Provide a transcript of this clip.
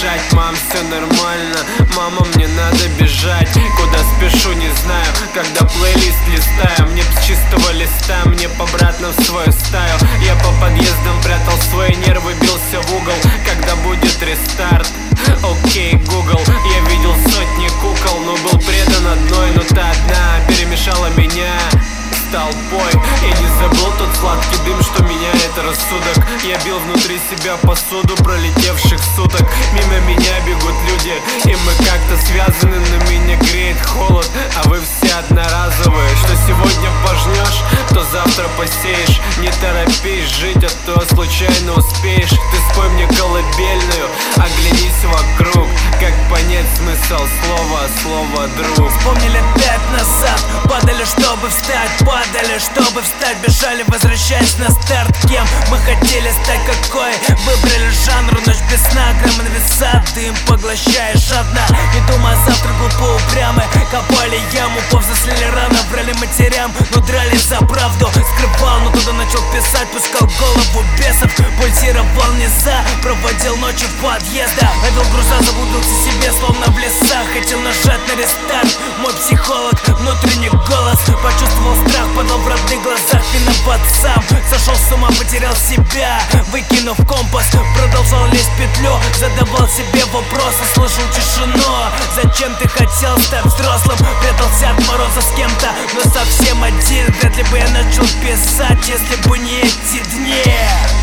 дышать. Мам, все нормально, мама, мне надо бежать. Куда спешу, не знаю, когда плейлист листаю. Мне с чистого листа, мне обратно в свою стаю. Я по подъездам прятал свои нервы, бился в угол. Когда будет рестарт? Окей, Google. Я видел сотни кукол, но был предан одной. Но та одна перемешала меня с толпой. Я не забыл тот сладкий дым, что меняет рассудок. Я бил внутри себя посуду пролетевших суток. Мимо меня бегут люди, и мы как-то связаны, но меня греет холод. А вы все одноразовые, что сегодня пожнешь, то завтра посеешь. Не торопись жить, а то случайно успеешь. Ты спой мне колыбельную, оглянись вокруг. Как понять смысл слова друг? Вспомнили 5 назад, падали, чтобы встать, бежали, возвращаясь на старт. Кем мы хотели стать, какой выбрали жанр? Ночь без сна, граммы веса, дым поглощаешь одна. Не думая завтра, глупо упрямы, копали яму, повзрослели рано, брали матерям, но дрались за правду. Скрывал, но туда начал писать, пускал голову бесов, пульсировал низа, проводил ночи в подъездах, ловил груза, заблудился себе, словно в лесах. Хотел нажать на рестарт, мой психолог, внутренний голос. Почувствовал страх, подал в родных глазах, виноват сам. Сошел с ума, потерял себя, выкинув компас. Продолжал лезть в петлю, задавал себе вопросы, слышал тишину. Зачем ты хотел стать взрослым? Прятался от мороза с кем-то, но совсем один. Вряд ли бы я начал писать, если бы не эти дни.